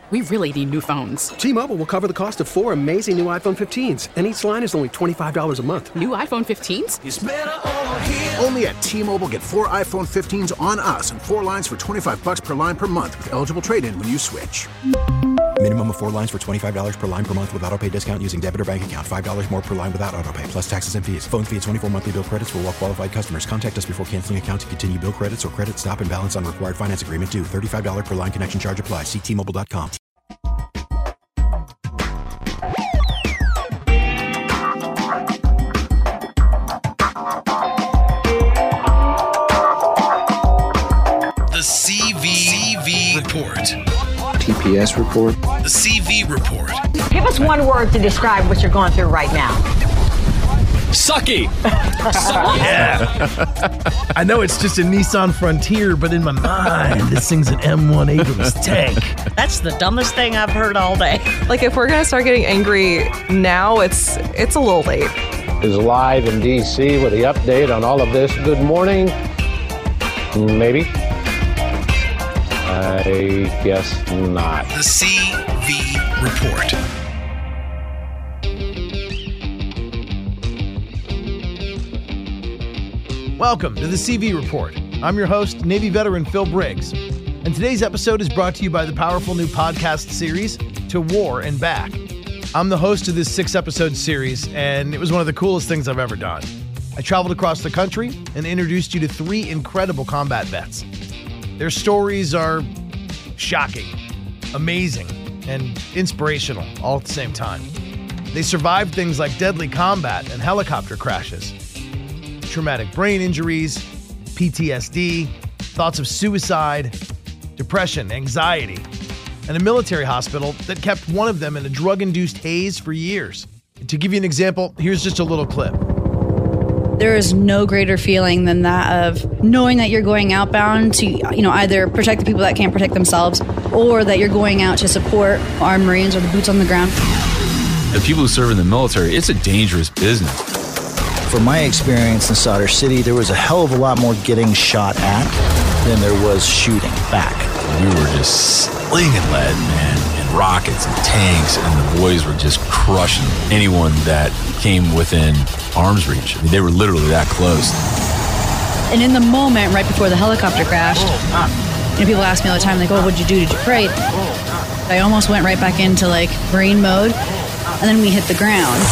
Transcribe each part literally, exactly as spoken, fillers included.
we really need new phones. T-Mobile will cover the cost of four amazing new iPhone fifteens, and each line is only twenty-five dollars a month. New iPhone fifteens? It's better over here. Only at T-Mobile, get four iPhone fifteens on us and four lines for twenty-five dollars per line per month with eligible trade-in when you switch. Minimum of four lines for twenty-five dollars per line per month with autopay discount using debit or bank account. five dollars more per line without autopay, plus taxes and fees. Phone fee at twenty-four monthly bill credits for well-qualified customers. Contact us before canceling account to continue bill credits or credit stop and balance on required finance agreement due. thirty-five dollars per line connection charge applies. See T Mobile dot com. The C V, C V Report. T P S report. The C V Report. Give us one word to describe what you're going through right now. Sucky. Sucky. Yeah. I know it's just a Nissan Frontier, but in my mind, this thing's an M one Abrams tank. That's the dumbest thing I've heard all day. Like, if we're going to start getting angry now, it's it's a little late. Is live in D C with the update on all of this. Good morning. Maybe. I guess not. The C V Report. Welcome to the C V Report. I'm your host, Navy veteran Phil Briggs. And today's episode is brought to you by the powerful new podcast series, To War and Back. I'm the host of this six-episode series, and it was one of the coolest things I've ever done. I traveled across the country and introduced you to three incredible combat vets. Their stories are shocking, amazing, and inspirational all at the same time. They survived things like deadly combat and helicopter crashes, traumatic brain injuries, P T S D, thoughts of suicide, depression, anxiety, and a military hospital that kept one of them in a drug-induced haze for years. To give you an example, here's just a little clip. There is no greater feeling than that of knowing that you're going outbound to, you know, either protect the people that can't protect themselves or that you're going out to support our Marines or the boots on the ground. The people who serve in the military, it's a dangerous business. From my experience in Sadr City, there was a hell of a lot more getting shot at than there was shooting back. We were just slinging lead, man, and rockets and tanks, and the boys were just crushing anyone that came within arm's reach. I mean, they were literally that close. And in the moment, right before the helicopter crashed, you know, people ask me all the time, like, oh, what'd you do? Did you pray? I almost went right back into, like, brain mode, and then we hit the ground.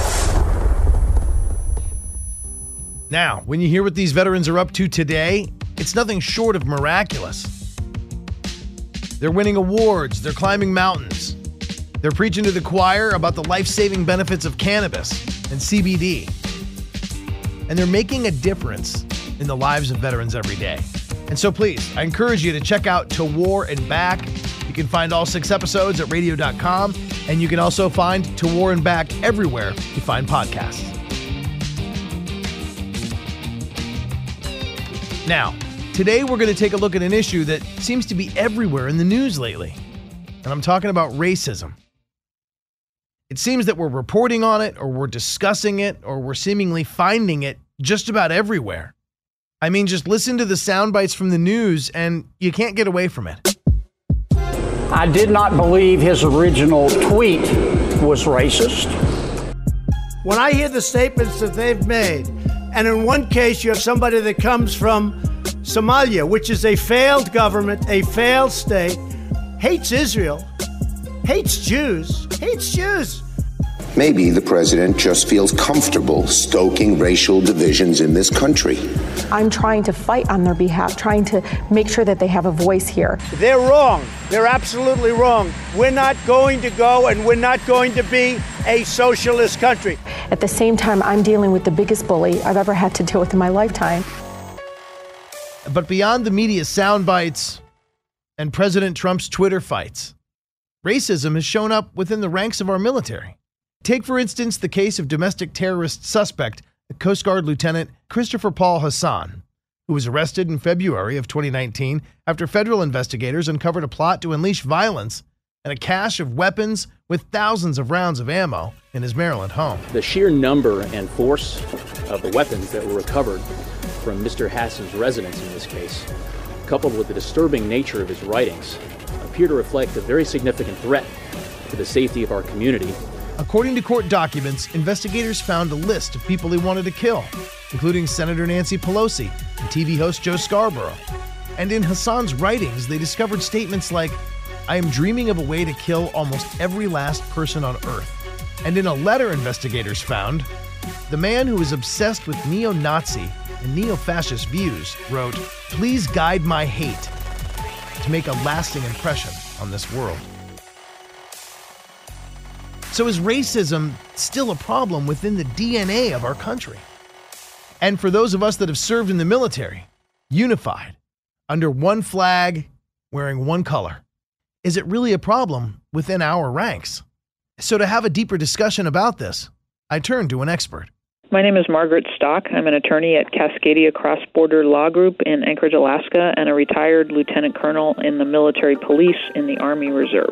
Now, when you hear what these veterans are up to today, it's nothing short of miraculous. They're winning awards, they're climbing mountains, they're preaching to the choir about the life-saving benefits of cannabis and C B D. And they're making a difference in the lives of veterans every day. And so please, I encourage you to check out To War and Back. You can find all six episodes at radio dot com, and you can also find To War and Back everywhere you find podcasts. Now, today we're going to take a look at an issue that seems to be everywhere in the news lately. And I'm talking about racism. It seems that we're reporting on it, or we're discussing it, or we're seemingly finding it just about everywhere. I mean, just listen to the sound bites from the news and you can't get away from it. I did not believe his original tweet was racist. When I hear the statements that they've made, and in one case you have somebody that comes from Somalia, which is a failed government, a failed state, hates Israel, hates Jews, hates Jews. Maybe the president just feels comfortable stoking racial divisions in this country. I'm trying to fight on their behalf, trying to make sure that they have a voice here. They're wrong. They're absolutely wrong. We're not going to go, and we're not going to be a socialist country. At the same time, I'm dealing with the biggest bully I've ever had to deal with in my lifetime. But beyond the media sound bites and President Trump's Twitter fights, racism has shown up within the ranks of our military. Take, for instance, the case of domestic terrorist suspect, Coast Guard Lieutenant Christopher Paul Hassan, who was arrested in February of twenty nineteen after federal investigators uncovered a plot to unleash violence and a cache of weapons with thousands of rounds of ammo in his Maryland home. The sheer number and force of the weapons that were recovered from Mister Hassan's residence in this case, coupled with the disturbing nature of his writings, appear to reflect a very significant threat to the safety of our community. According to court documents, investigators found a list of people they wanted to kill, including Senator Nancy Pelosi and T V host Joe Scarborough. And in Hassan's writings, they discovered statements like, "I am dreaming of a way to kill almost every last person on Earth." And in a letter investigators found, the man who is obsessed with neo-Nazi and neo-fascist views wrote, "Please guide my hate to make a lasting impression on this world." So is racism still a problem within the D N A of our country? And for those of us that have served in the military, unified, under one flag, wearing one color, is it really a problem within our ranks? So to have a deeper discussion about this, I turn to an expert. My name is Margaret Stock. I'm an attorney at Cascadia Cross Border Law Group in Anchorage, Alaska, and a retired lieutenant colonel in the military police in the Army Reserve.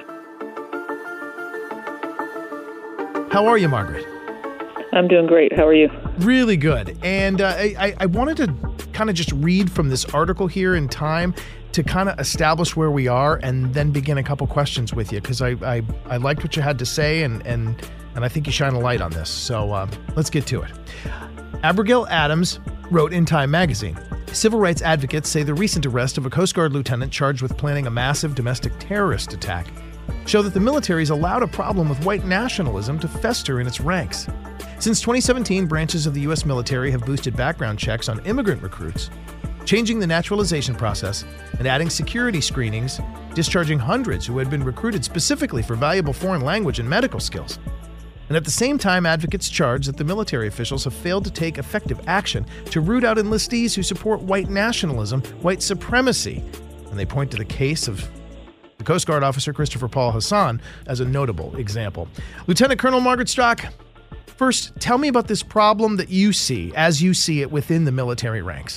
How are you, Margaret? I'm doing great. How are you? Really good. And uh, I, I wanted to kind of just read from this article here in Time to kind of establish where we are and then begin a couple questions with you, because I, I, I liked what you had to say, and, and, and I think you shine a light on this. So uh, let's get to it. Abigail Adams wrote in Time magazine, "Civil rights advocates say the recent arrest of a Coast Guard lieutenant charged with planning a massive domestic terrorist attack show that the military's allowed a problem with white nationalism to fester in its ranks. Since twenty seventeen, branches of the U S military have boosted background checks on immigrant recruits, changing the naturalization process and adding security screenings, discharging hundreds who had been recruited specifically for valuable foreign language and medical skills. And at the same time, advocates charge that the military officials have failed to take effective action to root out enlistees who support white nationalism, white supremacy. And they point to the case of the Coast Guard officer Christopher Paul Hassan as a notable example. Lieutenant Colonel Margaret Stock, first, tell me about this problem that you see as you see it within the military ranks.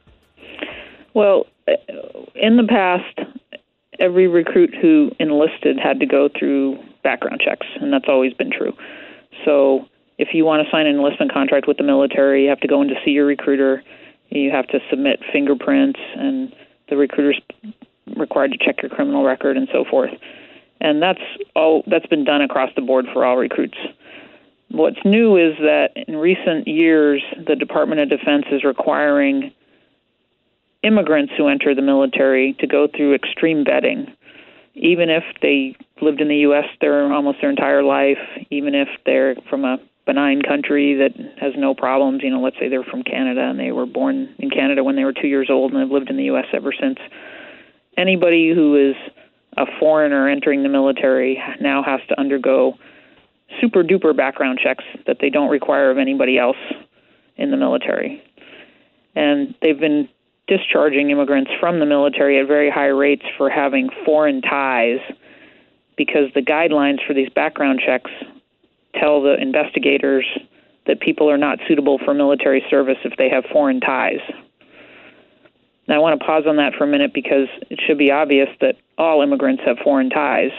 Well, in the past, every recruit who enlisted had to go through background checks, and that's always been true. So if you want to sign an enlistment contract with the military, you have to go in to see your recruiter. You have to submit fingerprints, and the recruiter's required to check your criminal record and so forth. And that's all that's been done across the board for all recruits. What's new is that in recent years, the Department of Defense is requiring immigrants who enter the military to go through extreme vetting, even if they lived in the U S their almost their entire life, even if they're from a benign country that has no problems. You know, let's say they're from Canada and they were born in Canada when they were two years old and have lived in the U S ever since. Anybody who is a foreigner entering the military now has to undergo super-duper background checks that they don't require of anybody else in the military. And they've been discharging immigrants from the military at very high rates for having foreign ties, because the guidelines for these background checks tell the investigators that people are not suitable for military service if they have foreign ties. Now, I want to pause on that for a minute because it should be obvious that all immigrants have foreign ties.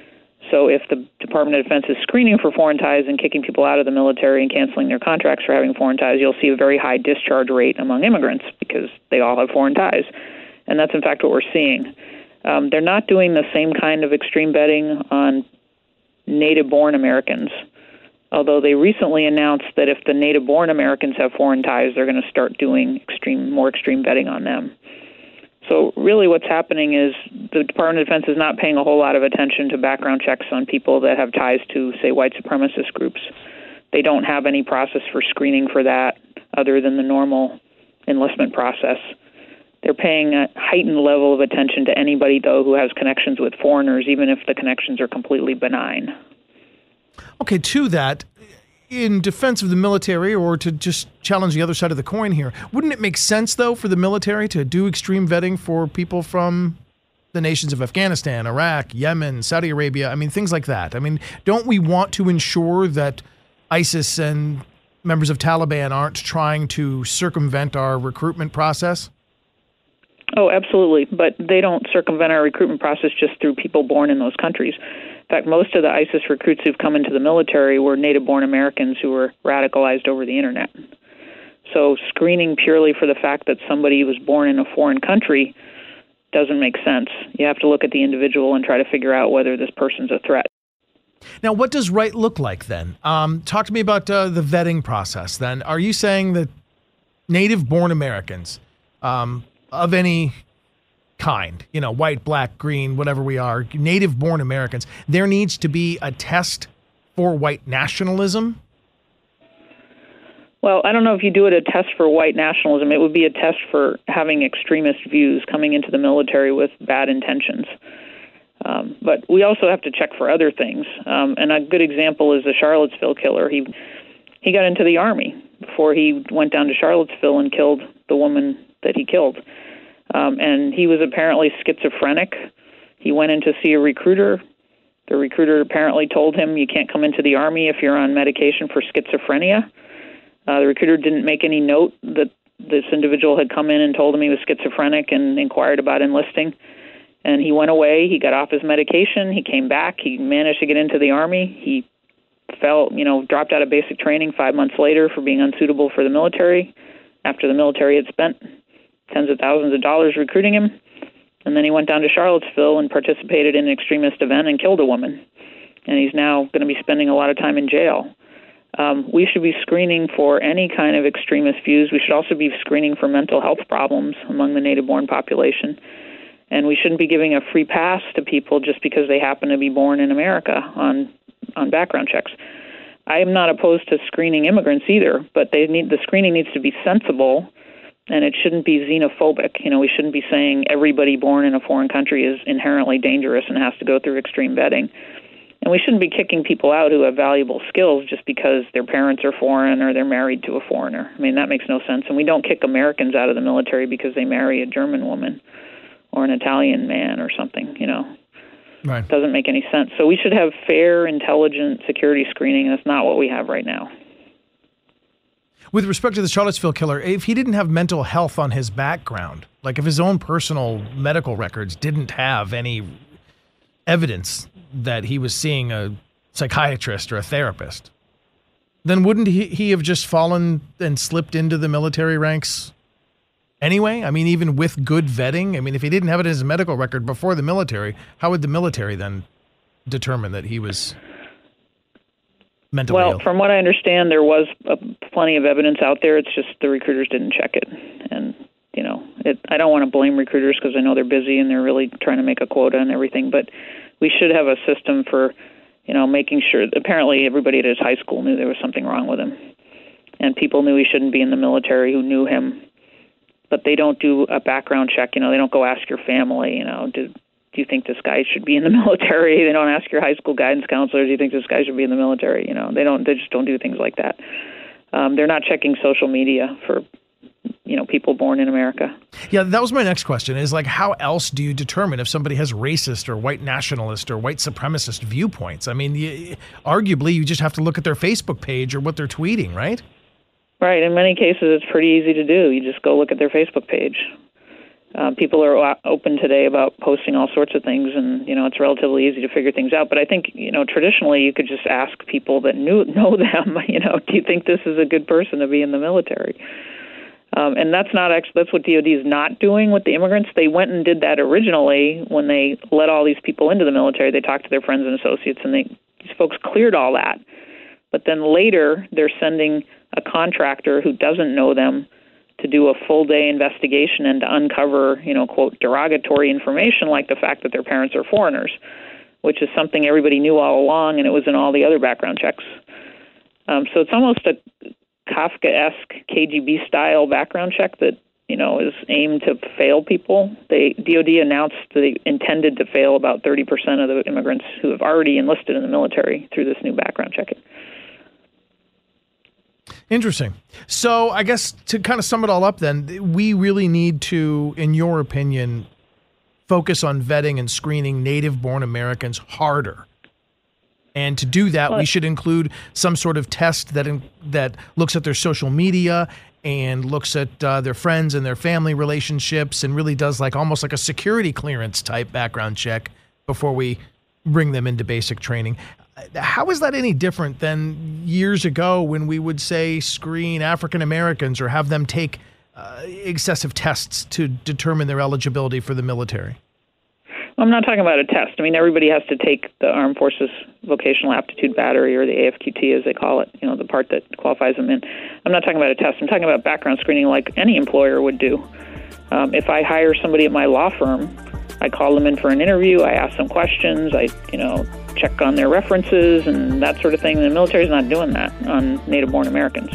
So if the Department of Defense is screening for foreign ties and kicking people out of the military and canceling their contracts for having foreign ties, you'll see a very high discharge rate among immigrants because they all have foreign ties. And that's, in fact, what we're seeing. Um, they're not doing the same kind of extreme vetting on native-born Americans, although they recently announced that if the native-born Americans have foreign ties, they're going to start doing extreme, more extreme vetting on them. So really what's happening is the Department of Defense is not paying a whole lot of attention to background checks on people that have ties to, say, white supremacist groups. They don't have any process for screening for that other than the normal enlistment process. They're paying a heightened level of attention to anybody, though, who has connections with foreigners, even if the connections are completely benign. Okay, to that, in defense of the military, or to just challenge the other side of the coin here, wouldn't it make sense, though, for the military to do extreme vetting for people from the nations of Afghanistan, Iraq, Yemen, Saudi Arabia? I mean, things like that. I mean, don't we want to ensure that ISIS and members of Taliban aren't trying to circumvent our recruitment process? Oh, absolutely. But they don't circumvent our recruitment process just through people born in those countries. In fact, most of the ISIS recruits who've come into the military were native-born Americans who were radicalized over the internet. So screening purely for the fact that somebody was born in a foreign country doesn't make sense. You have to look at the individual and try to figure out whether this person's a threat. Now, what does right look like then? Um, talk to me about uh, the vetting process then. Are you saying that native-born Americans um, of any kind, you know, white, black, green, whatever we are, native-born Americans, there needs to be a test for white nationalism? Well, I don't know if you do it a test for white nationalism. It would be a test for having extremist views, coming into the military with bad intentions. Um, but we also have to check for other things. Um, and a good example is the Charlottesville killer. He he got into the Army before he went down to Charlottesville and killed the woman that he killed. Um, and he was apparently schizophrenic. He went in to see a recruiter. The recruiter apparently told him, you can't come into the Army if you're on medication for schizophrenia. Uh, the recruiter didn't make any note that this individual had come in and told him he was schizophrenic and inquired about enlisting. And he went away. He got off his medication. He came back. He managed to get into the Army. He fell, you know, dropped out of basic training five months later for being unsuitable for the military after the military had spent tens of thousands of dollars recruiting him. And then he went down to Charlottesville and participated in an extremist event and killed a woman. And he's now going to be spending a lot of time in jail. Um, we should be screening for any kind of extremist views. We should also be screening for mental health problems among the native-born population. And we shouldn't be giving a free pass to people just because they happen to be born in America on on background checks. I am not opposed to screening immigrants either, but they need the screening needs to be sensible, and it shouldn't be xenophobic. You know, we shouldn't be saying everybody born in a foreign country is inherently dangerous and has to go through extreme vetting. And we shouldn't be kicking people out who have valuable skills just because their parents are foreign or they're married to a foreigner. I mean, that makes no sense. And we don't kick Americans out of the military because they marry a German woman or an Italian man or something, you know. Right. It doesn't make any sense. So we should have fair, intelligent security screening. That's not what we have right now. With respect to the Charlottesville killer, if he didn't have mental health on his background, like if his own personal medical records didn't have any evidence that he was seeing a psychiatrist or a therapist, then wouldn't he, he have just fallen and slipped into the military ranks anyway? I mean, even with good vetting, I mean, if he didn't have it in his medical record before the military, how would the military then determine that he was mentally well, ill? Well, from what I understand, there was uh, plenty of evidence out there. It's just the recruiters didn't check it. And, you know, it, I don't want to blame recruiters because I know they're busy and they're really trying to make a quota and everything, but we should have a system for, you know, making sure. Apparently everybody at his high school knew there was something wrong with him. And people knew he shouldn't be in the military who knew him. But they don't do a background check. You know, they don't go ask your family, you know, do, do you think this guy should be in the military? They don't ask your high school guidance counselor, do you think this guy should be in the military? You know, they don't. They just don't do things like that. Um, they're not checking social media for, you know, people born in America. Yeah, that was my next question is like, how else do you determine if somebody has racist or white nationalist or white supremacist viewpoints? I mean, you, arguably, you just have to look at their Facebook page or what they're tweeting, right? Right. In many cases, it's pretty easy to do. You just go look at their Facebook page. Uh, people are open today about posting all sorts of things, and, you know, it's relatively easy to figure things out. But I think, you know, traditionally you could just ask people that knew, know them, you know, do you think this is a good person to be in the military? Um, and that's not actually, that's what D O D is not doing with the immigrants. They went and did that originally when they let all these people into the military. They talked to their friends and associates, and they, these folks cleared all that. But then later they're sending a contractor who doesn't know them to do a full-day investigation and to uncover, you know, quote, derogatory information like the fact that their parents are foreigners, which is something everybody knew all along, and it was in all the other background checks. Um, so it's almost a Kafkaesque K G B-style background check that, you know, is aimed to fail people. They, D O D announced they intended to fail about thirty percent of the immigrants who have already enlisted in the military through this new background checking. Interesting. So I guess to kind of sum it all up then, we really need to, in your opinion, focus on vetting and screening native-born Americans harder. And to do that, we should include some sort of test that in, that looks at their social media and looks at uh, their friends and their family relationships and really does like almost like a security clearance type background check before we bring them into basic training. How is that any different than years ago when we would say screen African Americans or have them take uh, excessive tests to determine their eligibility for the military? I'm not talking about a test. I mean, everybody has to take the Armed Forces Vocational Aptitude Battery, or the A F Q T as they call it, you know, the part that qualifies them in. I'm not talking about a test. I'm talking about background screening like any employer would do. Um, if I hire somebody at my law firm, I call them in for an interview, I ask them questions, I, you know, check on their references and that sort of thing. The military's not doing that on native-born Americans.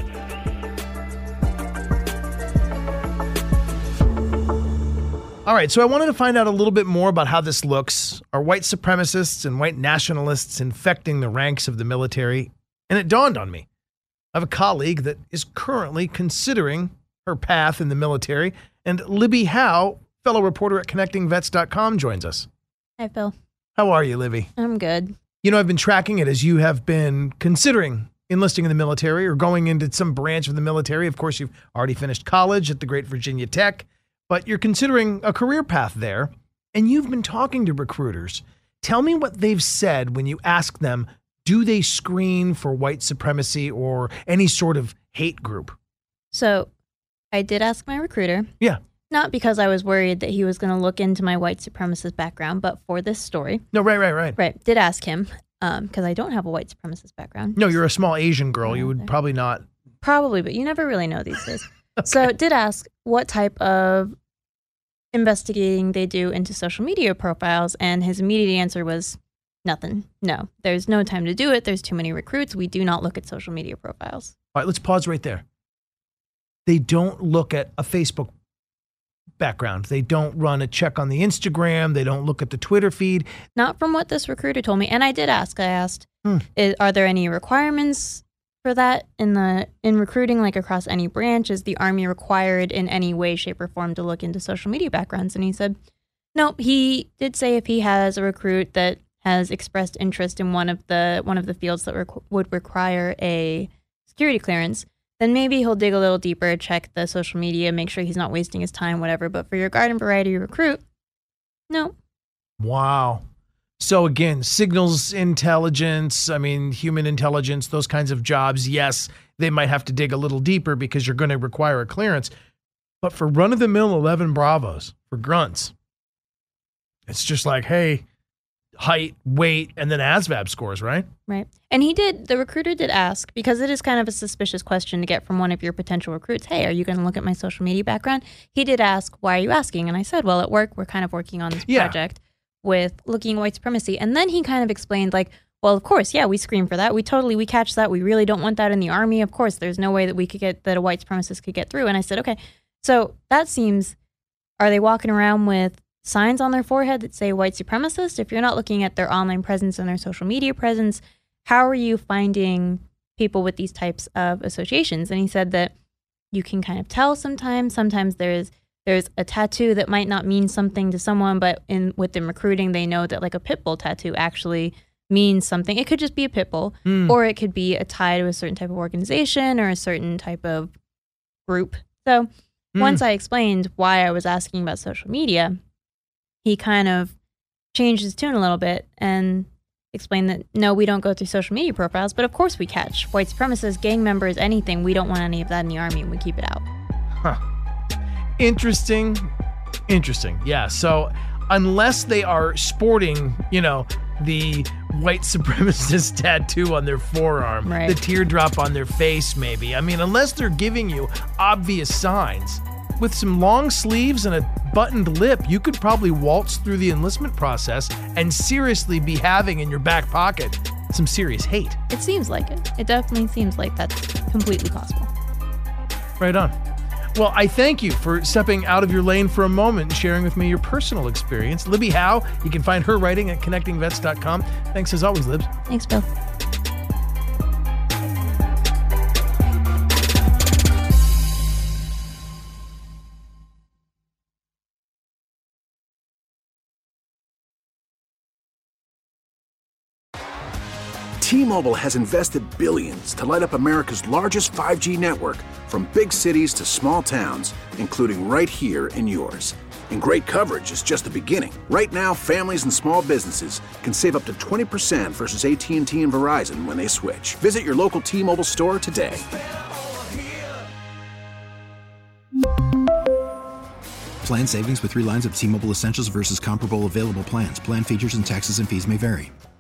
All right, so I wanted to find out a little bit more about how this looks. Are white supremacists and white nationalists infecting the ranks of the military? And it dawned on me. I have a colleague that is currently considering her path in the military, and Libby Howe, fellow reporter at connecting vets dot com, joins us. Hi, Phil. How are you, Libby? I'm good. You know, I've been tracking it as you have been considering enlisting in the military or going into some branch of the military. Of course, you've already finished college at the great Virginia Tech, but you're considering a career path there, and you've been talking to recruiters. Tell me what they've said when you ask them, do they screen for white supremacy or any sort of hate group? So I did ask my recruiter. Yeah. Not because I was worried that he was going to look into my white supremacist background, but for this story. No, right, right, right. Right. Did ask him, um, because I don't have a white supremacist background. No, you're a small Asian girl. You would probably not. Probably, but you never really know these days. Okay. So did ask what type of investigating they do into social media profiles, and his immediate answer was nothing. No, there's no time to do it. There's too many recruits. We do not look at social media profiles. All right, let's pause right there. They don't look at a Facebook background. They don't run a check on the Instagram. They don't look at the Twitter feed. Not from what this recruiter told me. And I did ask. I asked, hmm. is, are there any requirements for that in the in recruiting, like across any branch? Is the Army required in any way, shape, or form to look into social media backgrounds? And he said, no. He did say if he has a recruit that has expressed interest in one of the one of the fields that requ- would require a security clearance, then maybe he'll dig a little deeper, check the social media, make sure he's not wasting his time, whatever. But for your garden variety recruit, no. Wow. So again, signals intelligence, I mean, human intelligence, those kinds of jobs, yes, they might have to dig a little deeper because you're going to require a clearance. But for run-of-the-mill eleven Bravos, for grunts, it's just like, hey, height, weight, and then A S V A B scores, right? Right. And he did, the recruiter did ask, because it is kind of a suspicious question to get from one of your potential recruits, hey, are you going to look at my social media background? He did ask, why are you asking? And I said, well, at work, we're kind of working on this yeah. project with looking at white supremacy. And then he kind of explained, like, well, of course, yeah, we screen for that. We totally, we catch that. We really don't want that in the Army. Of course, there's no way that we could get, that a white supremacist could get through. And I said, okay, so that seems, are they walking around with signs on their forehead that say white supremacist? If you're not looking at their online presence and their social media presence, how are you finding people with these types of associations? And he said that you can kind of tell sometimes. Sometimes there's there's a tattoo that might not mean something to someone, but in within recruiting, they know that like a pit bull tattoo actually means something. It could just be a pit bull, Mm. or it could be a tie to a certain type of organization or a certain type of group. So Mm. once I explained why I was asking about social media, he kind of changed his tune a little bit and explained that, no, we don't go through social media profiles, but of course we catch white supremacists, gang members, anything. We don't want any of that in the Army, and we keep it out. Huh. Interesting. Interesting. Yeah. So unless they are sporting, you know, the white supremacist tattoo on their forearm, Right. the teardrop on their face, maybe. I mean, unless they're giving you obvious signs, with some long sleeves and a buttoned lip, you could probably waltz through the enlistment process and seriously be having in your back pocket some serious hate. It seems like it. It definitely seems like that's completely possible. Right on. Well, I thank you for stepping out of your lane for a moment and sharing with me your personal experience. Libby Howe, you can find her writing at connecting vets dot com. Thanks as always, Libs. Thanks, Bill. T-Mobile has invested billions to light up America's largest five G network, from big cities to small towns, including right here in yours. And great coverage is just the beginning. Right now, families and small businesses can save up to twenty percent versus A T and T and Verizon when they switch. Visit your local T-Mobile store today. Plan savings with three lines of T-Mobile Essentials versus comparable available plans. Plan features and taxes and fees may vary.